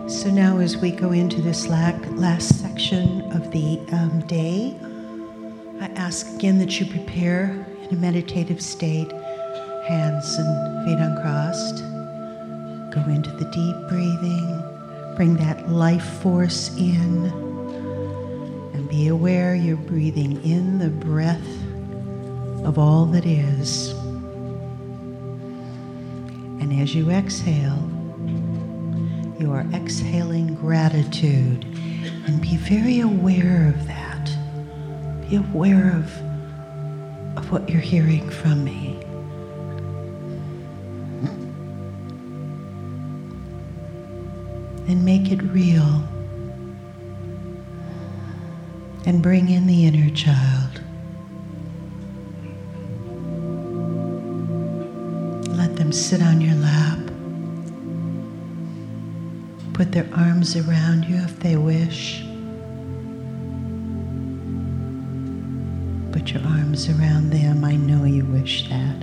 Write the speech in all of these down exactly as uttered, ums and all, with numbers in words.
So now as we go into this last section of the um, day, I ask again that you prepare in a meditative state, hands and feet uncrossed. Go into the deep breathing, bring that life force in, and be aware you're breathing in the breath of all that is. And as you exhale, you are exhaling gratitude, and be very aware of that. Be aware of, of what you're hearing from me. And make it real. And bring in the inner child. Let them sit on your lap. Put their arms around you if they wish. Put your arms around them. I know you wish that.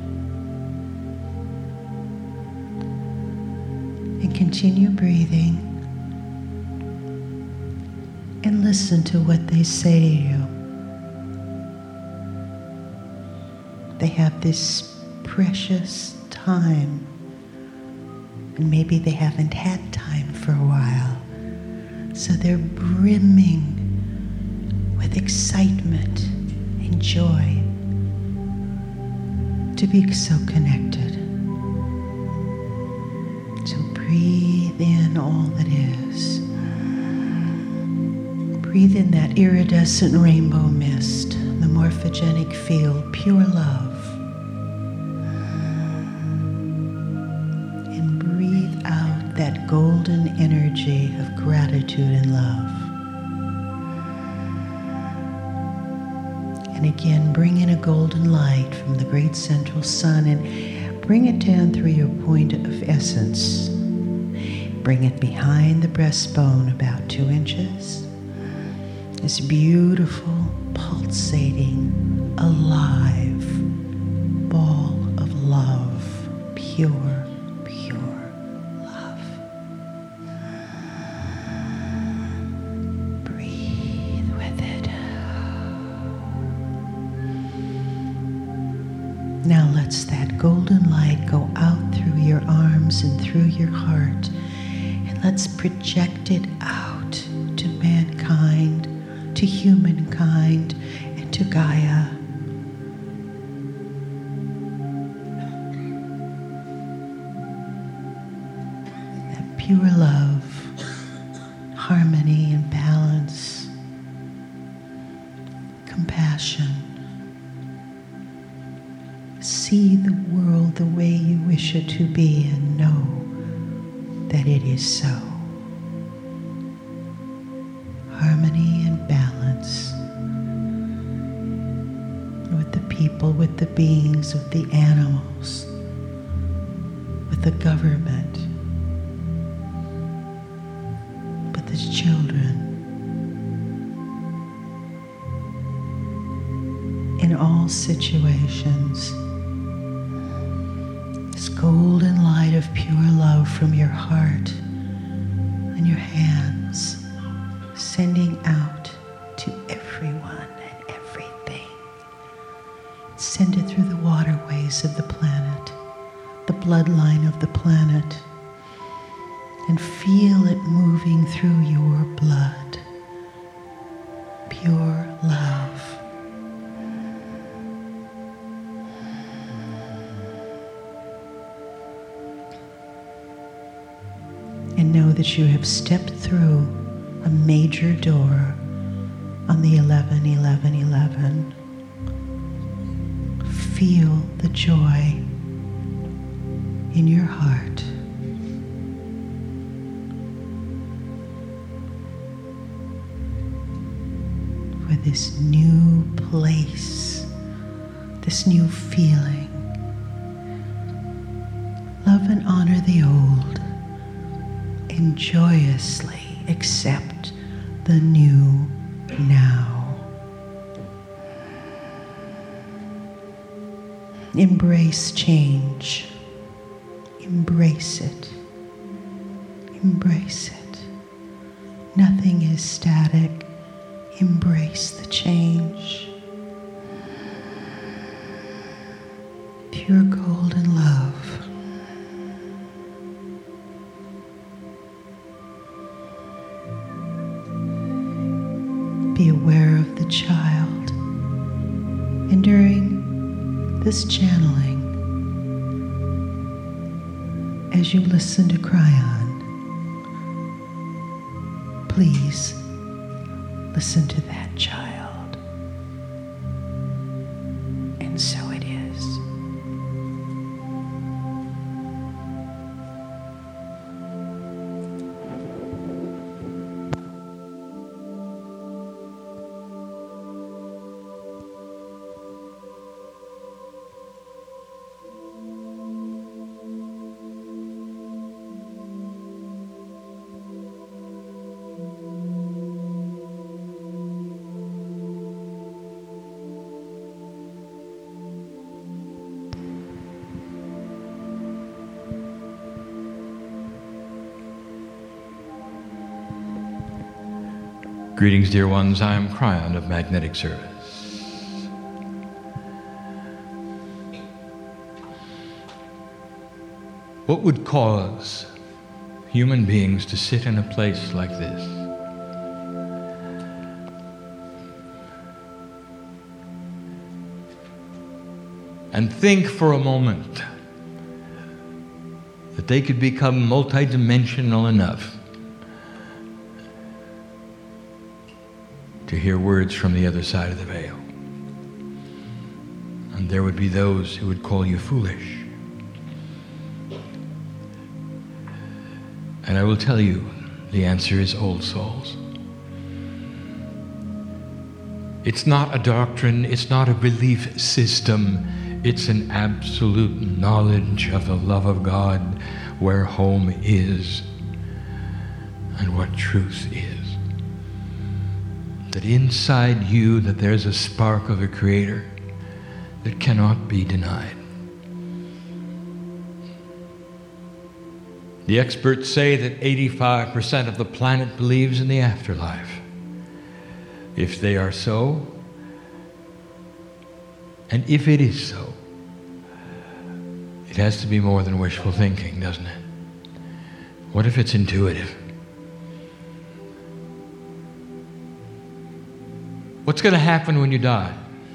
And continue breathing. And listen to what they say to you. They have this precious time. And maybe they haven't had time for a while. So they're brimming with excitement and joy to be so connected. So breathe in all that is. Breathe in that iridescent rainbow mist, the morphogenic field, pure love. That golden energy of gratitude and love. And again, bring in a golden light from the great central sun and bring it down through your point of essence. Bring it behind the breastbone about two inches. This beautiful, pulsating, alive ball of love, pure. Now let's that golden light go out through your arms and through your heart, and let's project it out to mankind, to humankind, and to Gaia. That pure love, harmony and balance, compassion. See the world the way you wish it to be and know that it is so. Harmony and balance with the people, with the beings, with the animals, with the government, with the children. In all situations, this golden light of pure love from your heart and your hands, sending out to everyone and everything. Send it through the waterways of the planet, the bloodline of the planet, and feel it moving through your blood. Pure love. And know that you have stepped through a major door on the eleven eleven eleven. Feel the joy in your heart. For this new place, this new feeling. Love and honor the old. And joyously accept the new now. Embrace change. Embrace it. Embrace it. Nothing is static. Embrace the change. Pure golden love. Be aware of the child. And during this channeling, as you listen to Kryon, please listen to that child. And so it is. Greetings, dear ones. I am Kryon of Magnetic Service. What would cause human beings to sit in a place like this? And think for a moment that they could become multidimensional enough to hear words from the other side of the veil. And there would be those who would call you foolish. And I will tell you, the answer is old souls. It's not a doctrine, it's not a belief system, it's an absolute knowledge of the love of God, where home is and what truth is. That inside you, that there's a spark of a Creator that cannot be denied. The experts say that eighty-five percent of the planet believes in the afterlife. If they are so, and if it is so, it has to be more than wishful thinking, doesn't it? What if it's intuitive? What's going to happen when you die?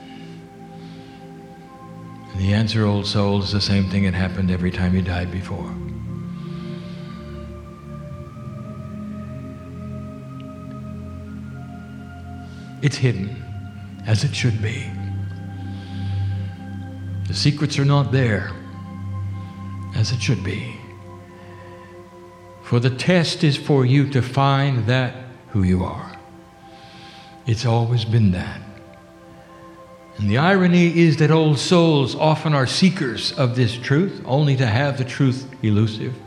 And the answer, old soul, is the same thing that happened every time you died before. It's hidden, as it should be. The secrets are not there, as it should be. For the test is for you to find that who you are. It's always been that. And the irony is that old souls often are seekers of this truth, only to have the truth elusive.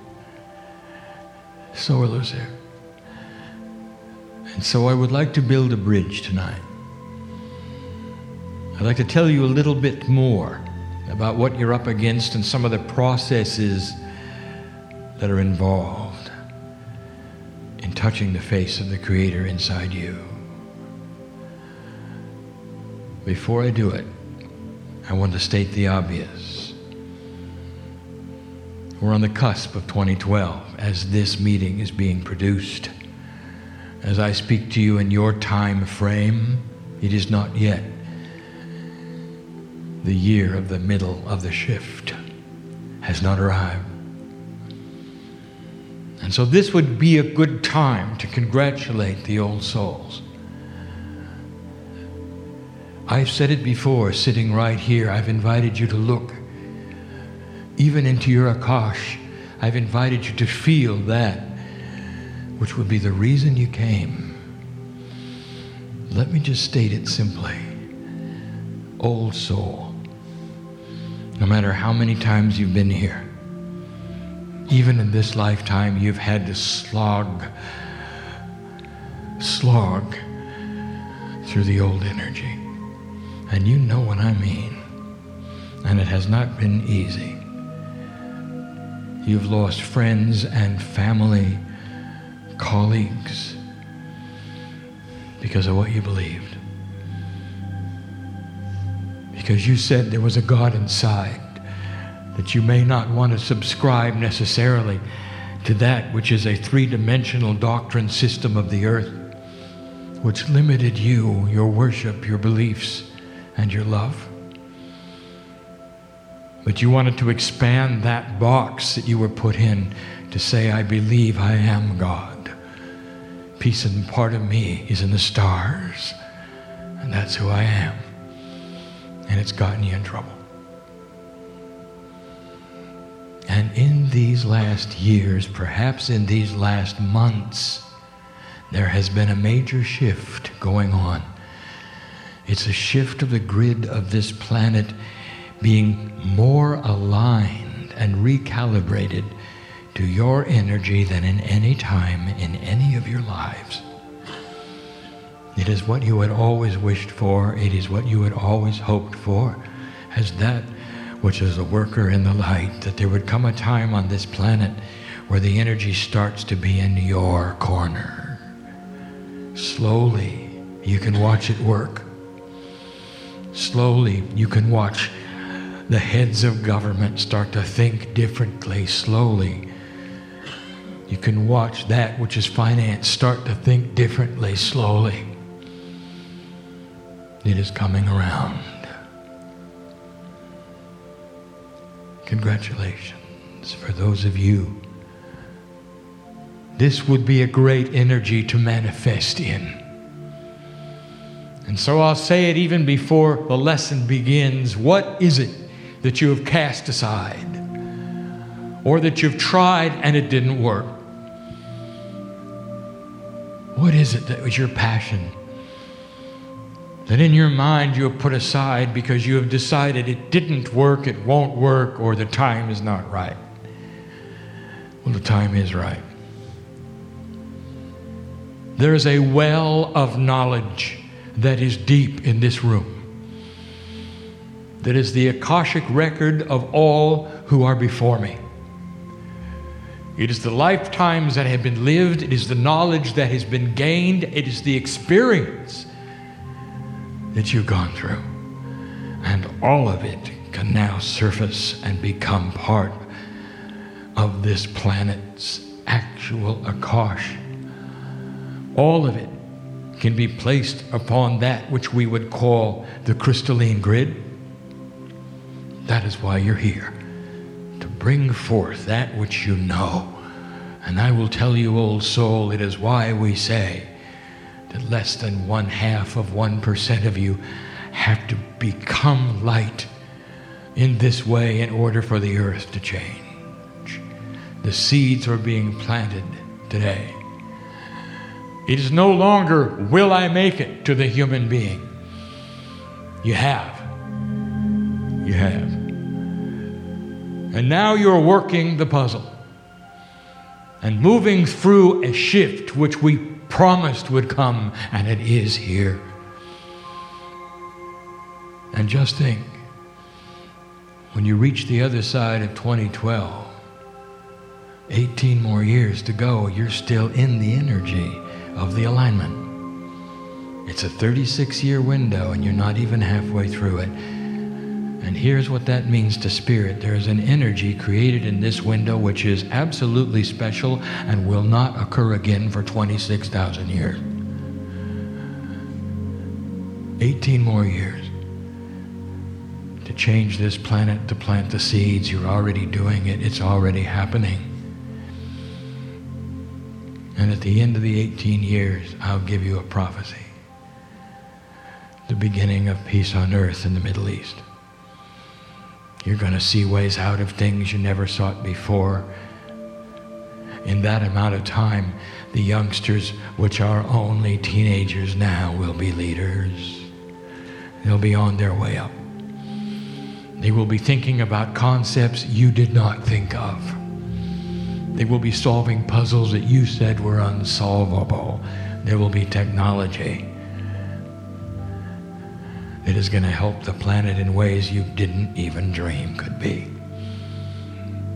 So elusive. And so I would like to build a bridge tonight. I'd like to tell you a little bit more about what you're up against and some of the processes that are involved in touching the face of the Creator inside you. Before I do it, I want to state the obvious. We're on the cusp of twenty twelve as this meeting is being produced. As I speak to you in your time frame, it is not yet the year of the middle of the shift. Has not arrived. And so this would be a good time to congratulate the old souls. I've said it before, sitting right here. I've invited you to look even into your Akash. I've invited you to feel that which would be the reason you came. Let me just state it simply. Old soul, no matter how many times you've been here, even in this lifetime, you've had to slog, slog through the old energy. And you know what I mean. And it has not been easy. You've lost friends and family, colleagues. because of what you believed. Because you said there was a God inside, that you may not want to subscribe necessarily to that which is a three-dimensional doctrine system of the earth, which limited you, your worship, your beliefs, and your love. But you wanted to expand that box that you were put in to say, I believe I am God. Piece and part of me is in the stars, and that's who I am. And it's gotten you in trouble. And in these last years, perhaps in these last months, there has been a major shift going on. It's a shift of the grid of this planet being more aligned and recalibrated to your energy than in any time in any of your lives. It is what you had always wished for. It is what you had always hoped for, as that which is a worker in the light, that there would come a time on this planet where the energy starts to be in your corner. Slowly, you can watch it work. Slowly, you can watch the heads of government start to think differently. Slowly, you can watch that which is finance start to think differently. Slowly, it is coming around. Congratulations for those of you. This would be a great energy to manifest in. And so I'll say it even before the lesson begins. What is it that you have cast aside? Or that you've tried and it didn't work? What is it that was your passion, that in your mind you have put aside because you have decided it didn't work, it won't work, or the time is not right? Well, the time is right. There is a well of knowledge that is deep in this room, that is the Akashic record of all who are before me. It is the lifetimes that have been lived. It is the knowledge that has been gained. It is the experience that you've gone through. And all of it can now surface and become part of this planet's actual Akash. All of it can be placed upon that which we would call the crystalline grid. That is why you're here, to bring forth that which you know. And I will tell you, old soul, it is why we say that less than one half of one percent of you have to become light in this way in order for the earth to change. The seeds are being planted today. It is no longer, will I make it to the human being? You have. You have. And now you're working the puzzle and moving through a shift which we promised would come, and it is here. And just think, when you reach the other side of twenty twelve, eighteen more years to go, you're still in the energy of the alignment. It's a thirty-six year window and you're not even halfway through it. And here's what that means to spirit. There is an energy created in this window which is absolutely special and will not occur again for twenty-six thousand years. eighteen more years to change this planet, to plant the seeds. You're already doing it. It's already happening. And at the end of the eighteen years, I'll give you a prophecy. The beginning of peace on earth in the Middle East. You're going to see ways out of things you never saw before. In that amount of time, the youngsters, which are only teenagers now, will be leaders. They'll be on their way up. They will be thinking about concepts you did not think of. They will be solving puzzles that you said were unsolvable. There will be technology that is going to help the planet in ways you didn't even dream could be.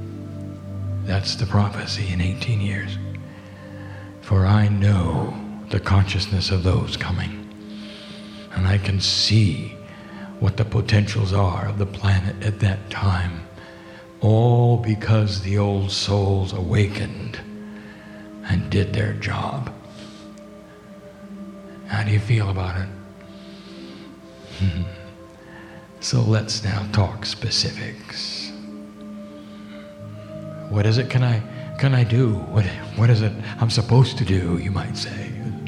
That's the prophecy in eighteen years. For I know the consciousness of those coming. And I can see what the potentials are of the planet at that time. All because the old souls awakened and did their job. How do you feel about it? So let's now talk specifics. What is it can I can I do? What what is it I'm supposed to do, you might say?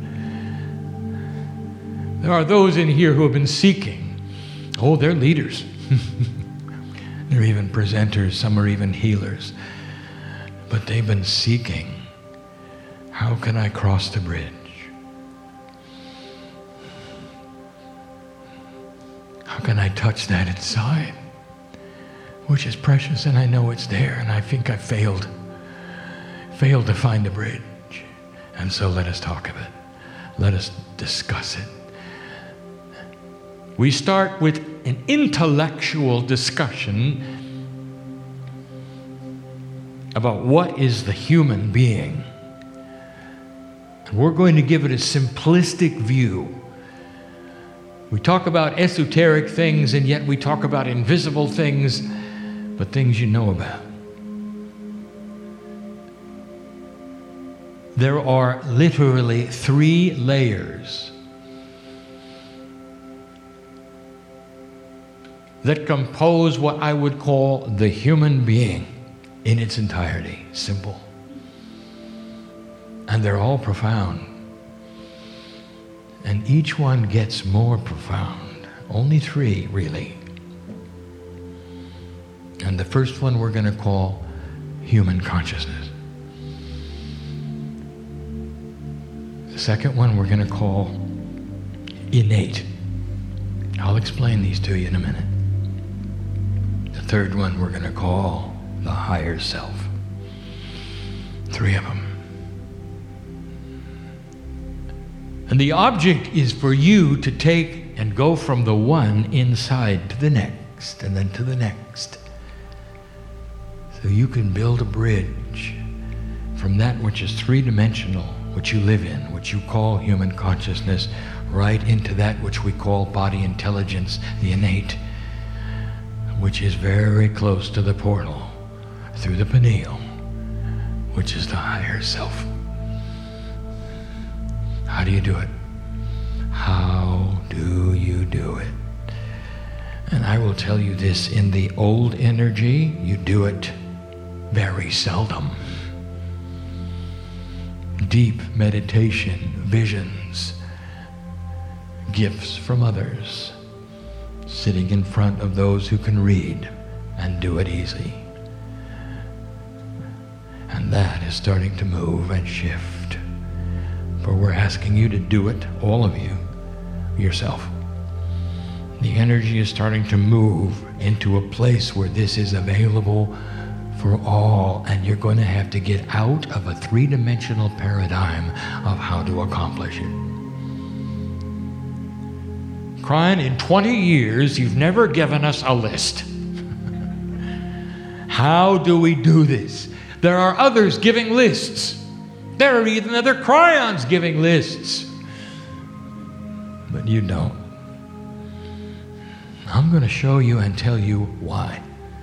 There are those in here who have been seeking. Oh, they're leaders. They're even presenters, some are even healers. But they've been seeking. How can I cross the bridge? How can I touch that inside? Which is precious, and I know it's there, and I think I failed. Failed to find the bridge. And so let us talk of it. Let us discuss it. We start with an intellectual discussion about what is the human being. And we're going to give it a simplistic view. We talk about esoteric things, and yet we talk about invisible things, but things you know about. There are literally three layers that compose what I would call the human being in its entirety. Simple. And they're all profound. And each one gets more profound. Only three, really. And the first one we're going to call human consciousness. The second one we're going to call innate. I'll explain these to you in a minute. The third one we're going to call the higher self. Three of them. And the object is for you to take and go from the one inside to the next, and then to the next. So you can build a bridge from that which is three-dimensional, which you live in, which you call human consciousness, right into that which we call body intelligence, the innate, which is very close to the portal through the pineal, which is the higher self. How do you do it? How do you do it? And I will tell you this, in the old energy, you do it very seldom. Deep meditation, visions, gifts from others, sitting in front of those who can read and do it easy. And that is starting to move and shift. For we're asking you to do it, all of you, yourself. The energy is starting to move into a place where this is available for all, and you're going to have to get out of a three-dimensional paradigm of how to accomplish it. Crying, in twenty years, you've never given us a list. How do we do this? There are others giving lists. There are even other cryons giving lists. But you don't. I'm going to show you and tell you why.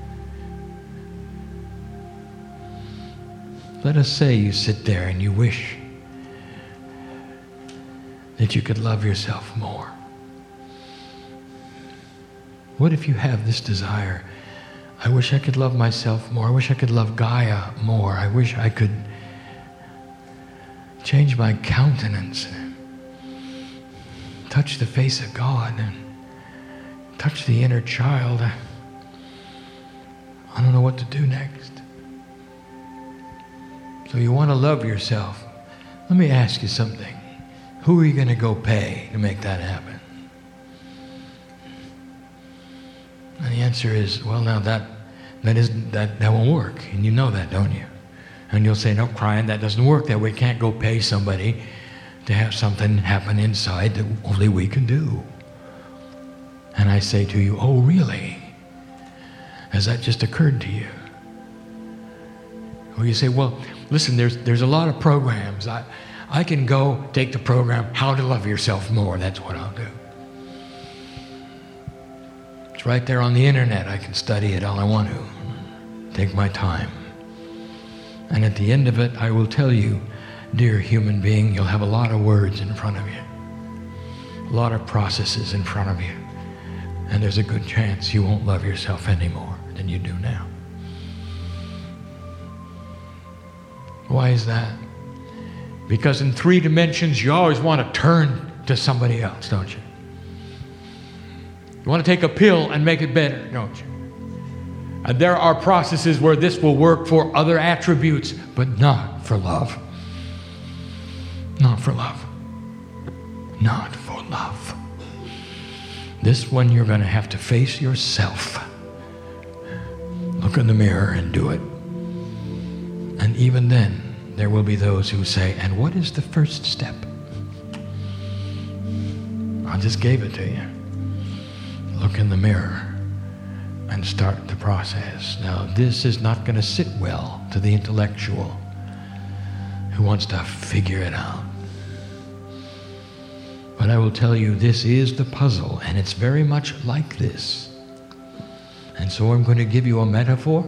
Let us say you sit there and you wish that you could love yourself more. What if you have this desire? I wish I could love myself more. I wish I could love Gaia more. I wish I could change my countenance, touch the face of God, and touch the inner child. I don't know what to do next. So you want to love yourself. Let me ask you something. Who are you going to go pay to make that happen? And the answer is, well, now that that is that that won't work, and you know that, don't you? And you'll say, no, crying, that doesn't work that way. We can't go pay somebody to have something happen inside that only we can do. And I say to you, oh, really? Has that just occurred to you? Or you say, well, listen, there's there's a lot of programs. I I can go take the program, How to Love Yourself More. That's what I'll do. It's right there on the internet. I can study it all I want to. Take my time. And at the end of it, I will tell you, dear human being, you'll have a lot of words in front of you. A lot of processes in front of you. And there's a good chance you won't love yourself any more than you do now. Why is that? Because in three dimensions, you always want to turn to somebody else, don't you? You want to take a pill and make it better, don't you? And there are processes where this will work for other attributes, but not for love. Not for love. Not for love. This one you're going to have to face yourself. Look in the mirror and do it. And even then, there will be those who say, and what is the first step? I just gave it to you. Look in the mirror and start the process. Now, this is not going to sit well to the intellectual who wants to figure it out. But I will tell you, this is the puzzle, and it's very much like this. And so I'm going to give you a metaphor.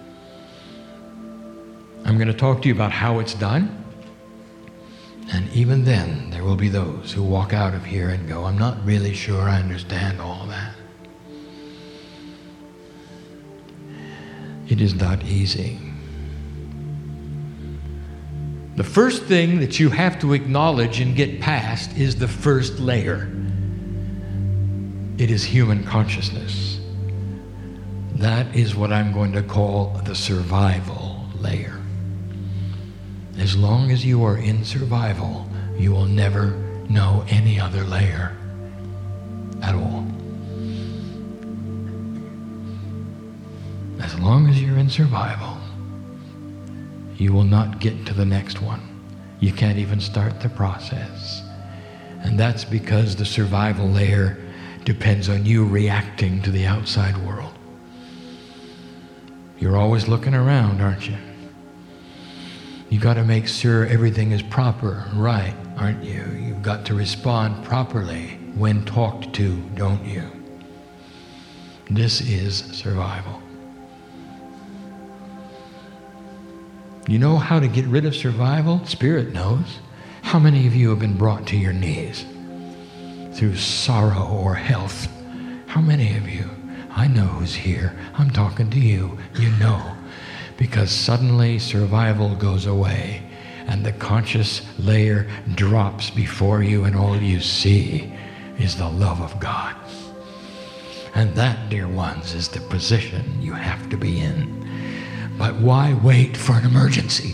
I'm going to talk to you about how it's done. And even then, there will be those who walk out of here and go, I'm not really sure I understand all that. It is not easy. The first thing that you have to acknowledge and get past is the first layer. It is human consciousness. That is what I'm going to call the survival layer. As long as you are in survival, you will never know any other layer at all. As long as you're in survival, you will not get to the next one. You can't even start the process. And that's because the survival layer depends on you reacting to the outside world. You're always looking around, aren't you? You got to make sure everything is proper, right, aren't you? You've got to respond properly when talked to, don't you? This is survival. You know how to get rid of survival? Spirit knows. How many of you have been brought to your knees through sorrow or health? How many of you? I know who's here. I'm talking to you. You know. Because suddenly survival goes away and the conscious layer drops before you, and all you see is the love of God. And that, dear ones, is the position you have to be in. But why wait for an emergency?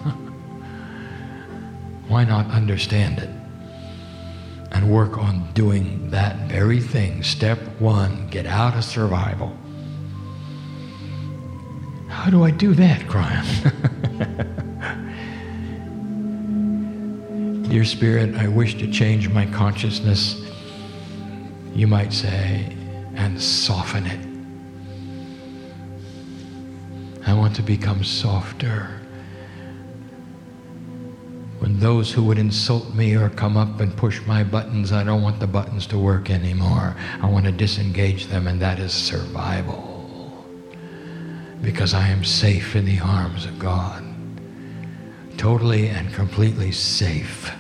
Why not understand it and work on doing that very thing? Step one, get out of survival. How do I do that, Brian? Dear Spirit, I wish to change my consciousness, you might say, and soften it. I want to become softer. When those who would insult me or come up and push my buttons, I don't want the buttons to work anymore. I want to disengage them, and that is survival. Because I am safe in the arms of God. Totally and completely safe.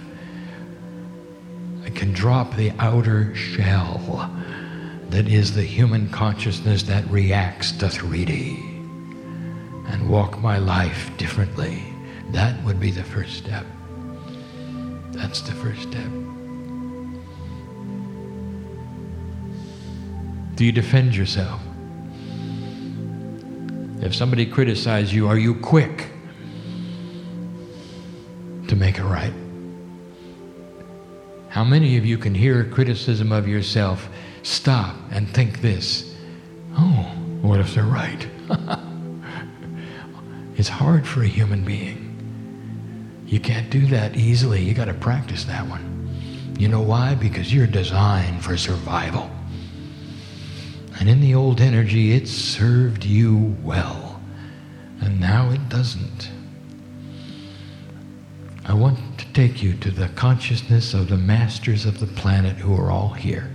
I can drop the outer shell that is the human consciousness that reacts to three D and walk my life differently. That would be the first step. That's the first step. Do you defend yourself? If somebody criticizes you, are you quick to make it right? How many of you can hear criticism of yourself, stop and think this, oh, what if they're right? It's hard for a human being. You can't do that easily. You got to practice that one. You know why? Because you're designed for survival. And in the old energy, it served you well. And now it doesn't. I want to take you to the consciousness of the masters of the planet who are all here.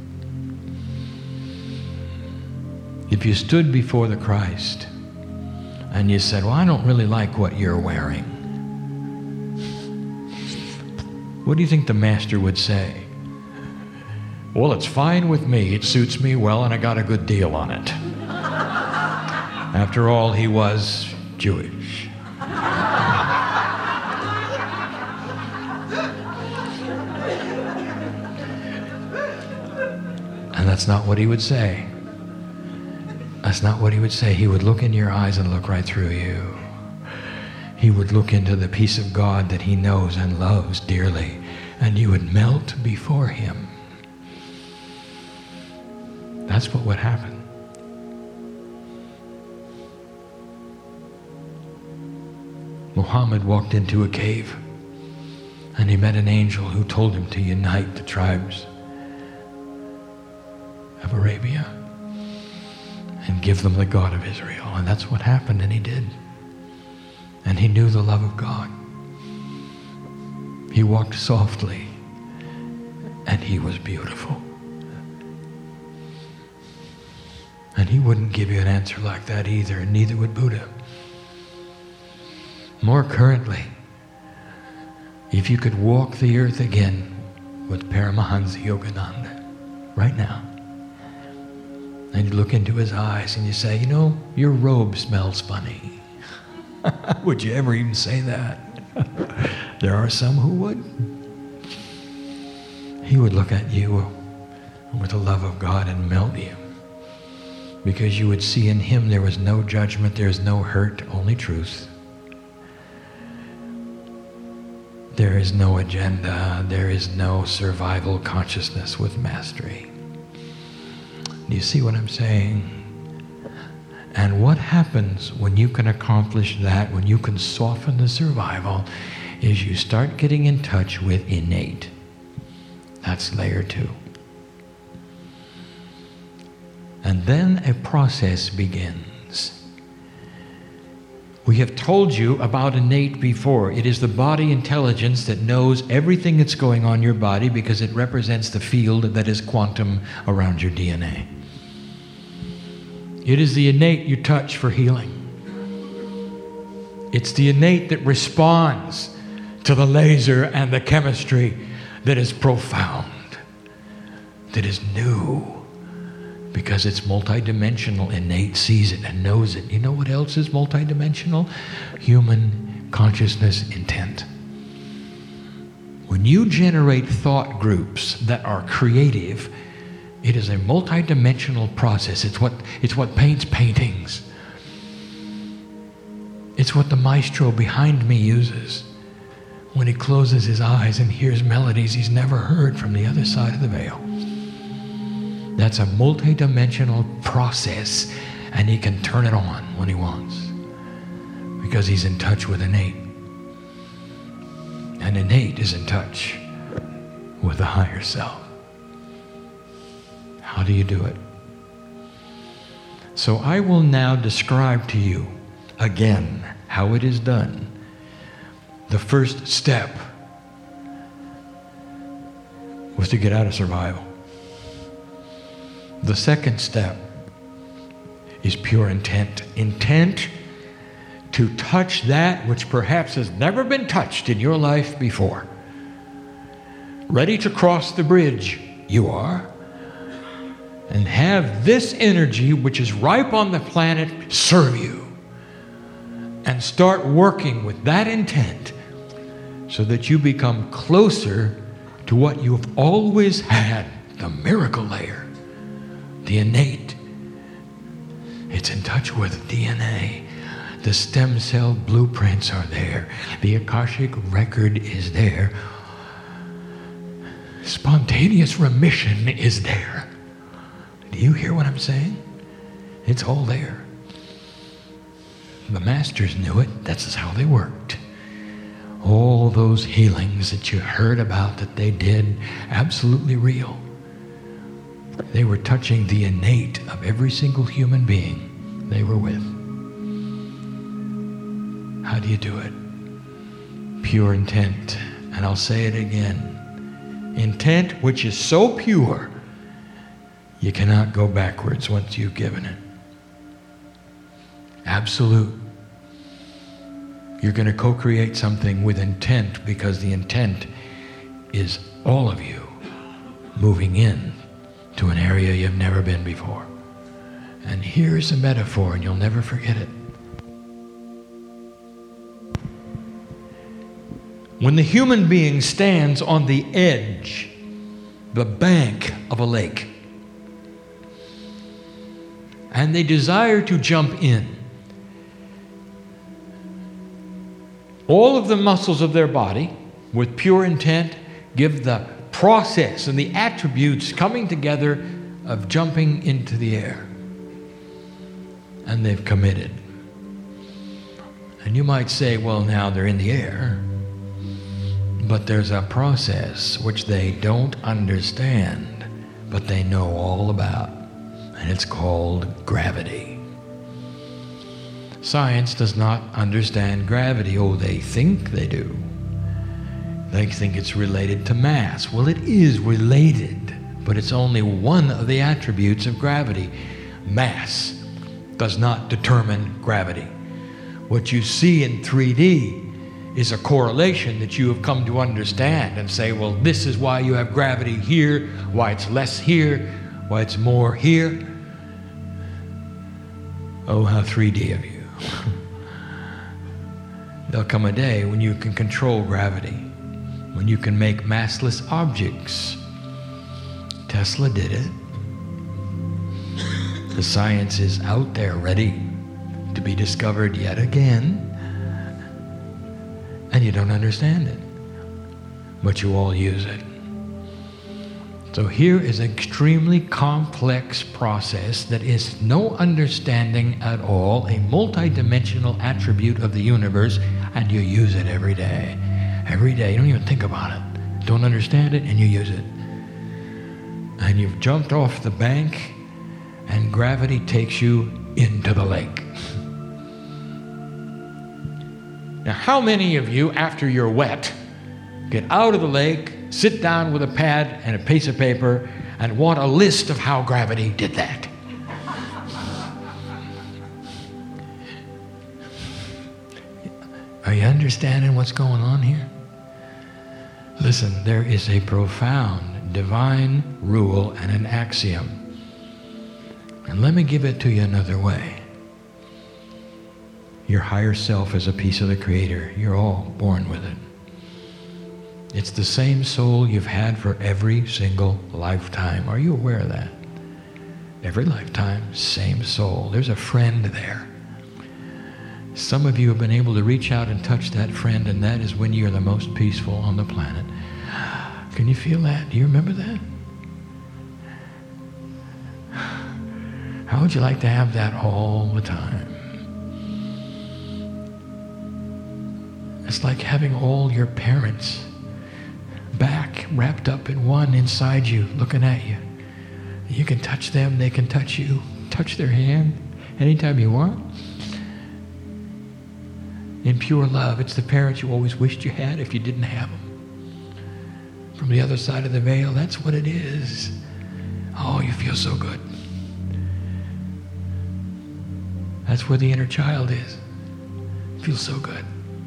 If you stood before the Christ and you said, well, I don't really like what you're wearing, what do you think the master would say? Well, it's fine with me. It suits me well, and I got a good deal on it. After all, he was Jewish. And that's not what he would say. That's not what he would say. He would look in your eyes and look right through you. He would look into the peace of God that he knows and loves dearly, and you would melt before him. That's what would happen. Muhammad walked into a cave, and he met an angel who told him to unite the tribes of Arabia and give them the God of Israel. And that's what happened, and he did. And he knew the love of God. He walked softly, and he was beautiful. And he wouldn't give you an answer like that either, and neither would Buddha. More currently, if you could walk the earth again with Paramahansa Yogananda right now, and you look into his eyes and you say, you know, your robe smells funny. Would you ever even say that? There are some who would. He would look at you with the love of God and melt you, because you would see in him there was no judgment, there is no hurt, only truth. There is no agenda, there is no survival consciousness with mastery. Do you see what I'm saying? And what happens when you can accomplish that, when you can soften the survival, is you start getting in touch with innate. That's layer two. And then a process begins. We have told you about innate before. It is the body intelligence that knows everything that's going on in your body because it represents the field that is quantum around your D N A. It is the innate you touch for healing. It's the innate that responds to the laser and the chemistry that is profound, that is new, because it's multidimensional. Innate sees it and knows it. You know what else is multidimensional? Human consciousness intent. When you generate thought groups that are creative, it is a multidimensional process. It's what, it's what paints paintings. It's what the maestro behind me uses when he closes his eyes and hears melodies he's never heard from the other side of the veil. That's a multidimensional process, and he can turn it on when he wants because he's in touch with innate. And innate is in touch with the higher self. How do you do it? So I will now describe to you again how it is done. The first step was to get out of survival. The second step is pure intent. Intent to touch that which perhaps has never been touched in your life before. Ready to cross the bridge, you are. And have this energy, which is ripe on the planet, serve you. And start working with that intent so that you become closer to what you've always had, the miracle layer, the innate. It's in touch with D N A. The stem cell blueprints are there. The Akashic record is there. Spontaneous remission is there. Do you hear what I'm saying? It's all there. The masters knew it. That's how they worked. All those healings that you heard about that they did, absolutely real. They were touching the innate of every single human being they were with. How do you do it? Pure intent And I'll say it again. Intent which is so pure, you cannot go backwards once you've given it. Absolute. You're going to co-create something with intent because the intent is all of you moving in to an area you've never been before. And here's a metaphor, and you'll never forget it. When the human being stands on the edge, the bank of a lake, and they desire to jump in, all of the muscles of their body, with pure intent, give the process and the attributes coming together of jumping into the air. And they've committed. And you might say, well, now they're in the air. But there's a process which they don't understand, but they know all about. And it's called gravity. Science does not understand gravity. Oh, they think they do. They think it's related to mass. Well, it is related, but it's only one of the attributes of gravity. Mass does not determine gravity. What you see in three D is a correlation that you have come to understand and say, well, this is why you have gravity here, why it's less here, why it's more here. Oh, how three D of you. There'll come a day when you can control gravity, when you can make massless objects. Tesla did it. The science is out there ready to be discovered yet again, and you don't understand it, but you all use it. So here is an extremely complex process that is no understanding at all, a multidimensional attribute of the universe, and you use it every day. Every day, you don't even think about it. Don't understand it, and you use it. And you've jumped off the bank, and gravity takes you into the lake. Now, how many of you, after you're wet, get out of the lake, sit down with a pad and a piece of paper, and want a list of how gravity did that? Are you understanding what's going on here? Listen, there is a profound divine rule and an axiom. And let me give it to you another way. Your higher self is a piece of the Creator. You're all born with it. It's the same soul you've had for every single lifetime. Are you aware of that? Every lifetime, same soul. There's a friend there. Some of you have been able to reach out and touch that friend, and that is when you're the most peaceful on the planet. Can you feel that? Do you remember that? How would you like to have that all the time? It's like having all your parents back wrapped up in one inside you, looking at you. You can touch them, they can touch you. Touch their hand anytime you want. In pure love, it's the parents you always wished you had if you didn't have them. From the other side of the veil, that's what it is. Oh, you feel so good. That's where the inner child is. It feels so good.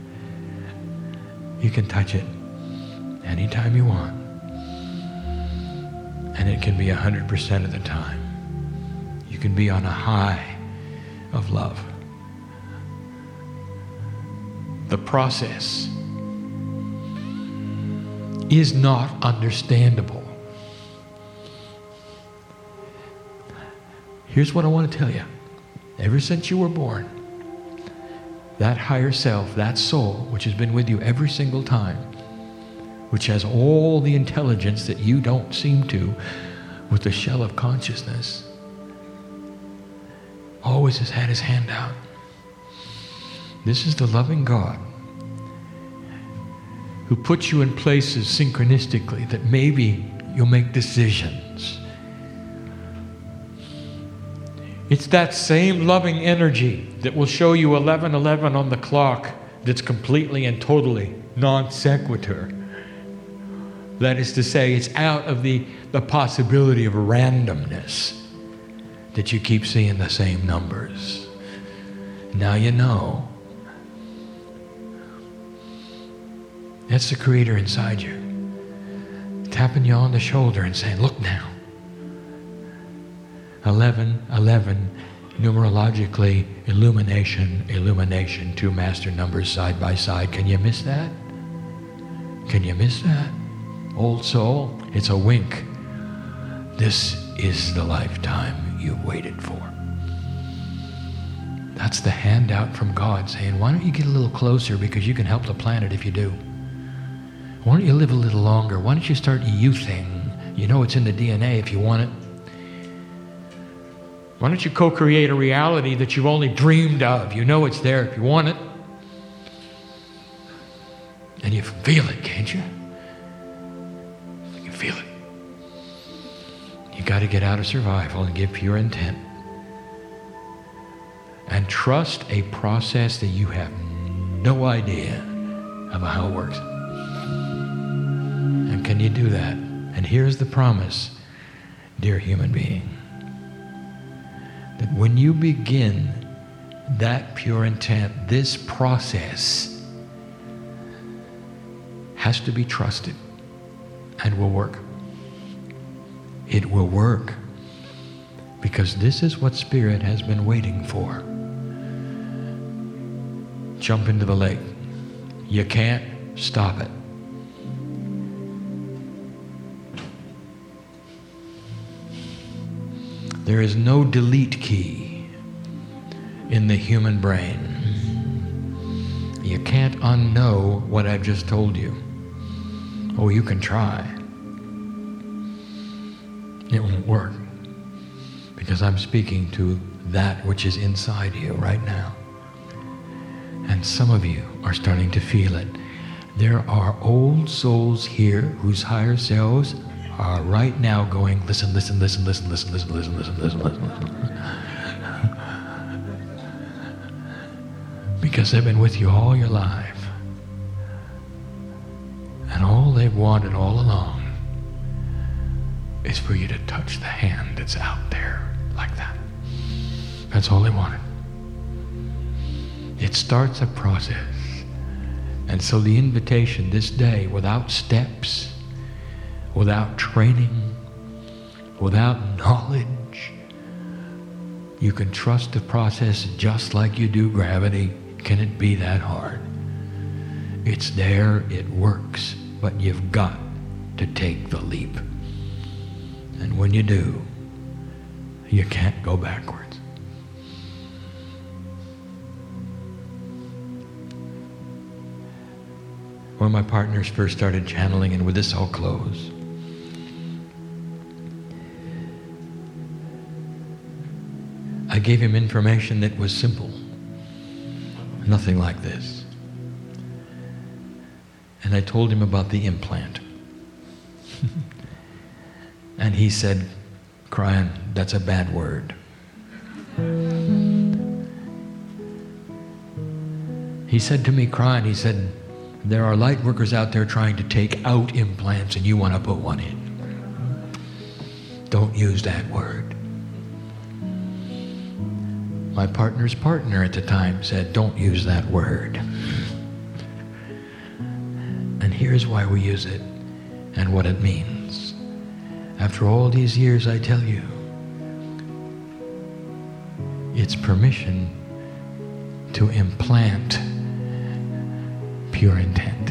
You can touch it anytime you want. And it can be one hundred percent of the time. You can be on a high of love. The process is not understandable. Here's what I want to tell you. Ever since you were born, that higher self, that soul, which has been with you every single time, which has all the intelligence that you don't seem to with the shell of consciousness, always has had his hand out. This is the loving God who puts you in places synchronistically that maybe you'll make decisions. It's that same loving energy that will show you eleven eleven on the clock that's completely and totally non sequitur. That is to say, it's out of the, the possibility of randomness that you keep seeing the same numbers. Now you know. That's the Creator inside you, tapping you on the shoulder and saying, look now. eleven, eleven, numerologically, illumination, illumination, two master numbers side by side. Can you miss that? Can you miss that? Old soul, it's a wink. This is the lifetime you've waited for. That's the handout from God saying, why don't you get a little closer, because you can help the planet if you do. Why don't you live a little longer? Why don't you start youthing? You know it's in the D N A if you want it. Why don't you co-create a reality that you've only dreamed of? You know it's there if you want it. And you feel it, can't you? You can feel it. You got to get out of survival and get pure intent. And trust a process that you have no idea about how it works. And can you do that? And here's the promise, dear human being, that when you begin that pure intent, this process has to be trusted and will work. It will work because this is what Spirit has been waiting for. Jump into the lake. You can't stop it. There is no delete key in the human brain. You can't unknow what I've just told you. Oh, you can try. It won't work because I'm speaking to that which is inside you right now. And some of you are starting to feel it. There are old souls here whose higher selves are right now going, listen, listen, listen, listen, listen, listen, listen, listen, listen, listen, listen. Because they've been with you all your life. And all they've wanted all along is for you to touch the hand that's out there like that. That's all they wanted. It starts a process. And so the invitation this day, without steps, without training, without knowledge, you can trust the process just like you do gravity. Can it be that hard? It's there, it works, but you've got to take the leap. And when you do, you can't go backwards. When my partners first started channeling, and with this I'll close, I gave him information that was simple. Nothing like this. And I told him about the implant. And he said, crying, that's a bad word. He said to me, crying, he said, there are light workers out there trying to take out implants and you want to put one in. Don't use that word. My partner's partner at the time said, don't use that word. And here's why we use it and what it means. After all these years, I tell you, it's permission to implant pure intent.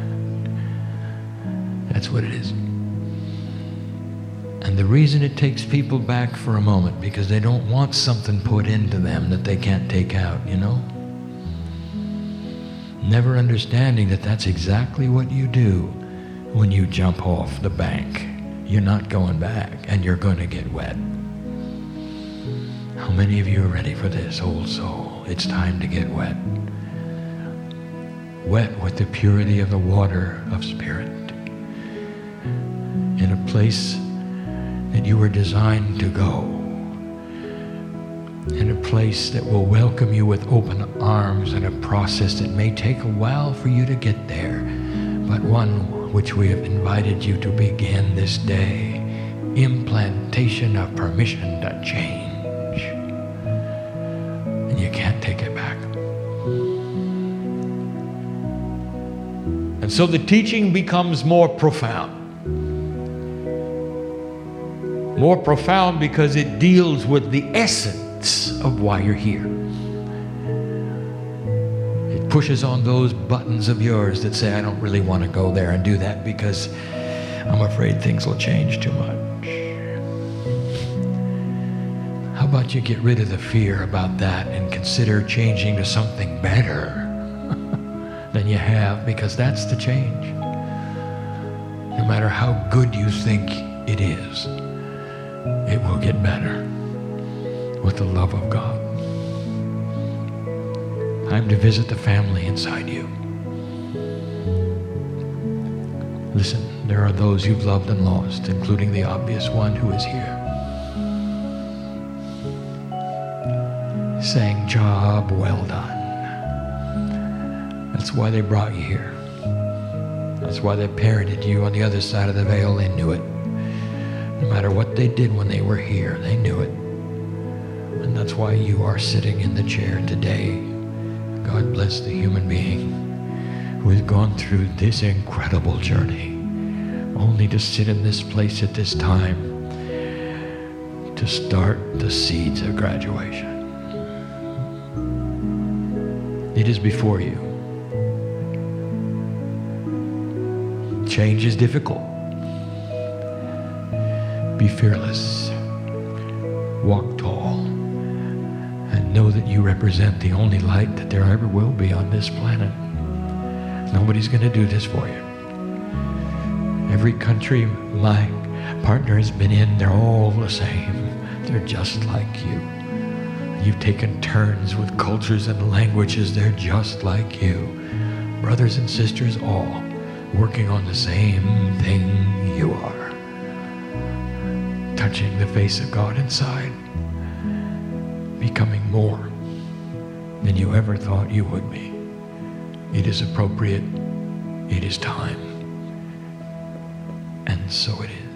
That's what it is. And the reason it takes people back for a moment, because they don't want something put into them that they can't take out, you know? Never understanding that that's exactly what you do when you jump off the bank. You're not going back, and you're going to get wet. How many of you are ready for this, old soul? It's time to get wet. Wet with the purity of the water of Spirit. In a place that you were designed to go. In a place that will welcome you with open arms, and a process that may take a while for you to get there, but one which we have invited you to begin this day. Implantation of permission to change. And you can't take it back. And so the teaching becomes more profound. More profound because it deals with the essence of why you're here. It pushes on those buttons of yours that say, I don't really want to go there and do that because I'm afraid things will change too much. How about you get rid of the fear about that and consider changing to something better than you have, because that's the change. No matter how good you think it is, it will get better with the love of God. Time to visit the family inside you. Listen, there are those you've loved and lost, including the obvious one who is here. Saying, job well done. That's why they brought you here. That's why they parented you on the other side of the veil. They knew it. No matter what they did when they were here, they knew it. And that's why you are sitting in the chair today. God bless the human being who has gone through this incredible journey, only to sit in this place at this time to start the seeds of graduation. It is before you. Change is difficult. Be fearless. Walk tall. And know that you represent the only light that there ever will be on this planet. Nobody's going to do this for you. Every country my partner has been in, they're all the same. They're just like you. You've taken turns with cultures and languages. They're just like you. Brothers and sisters all working on the same thing you are. Touching the face of God inside. Becoming more than you ever thought you would be. It is appropriate. It is time. And so it is.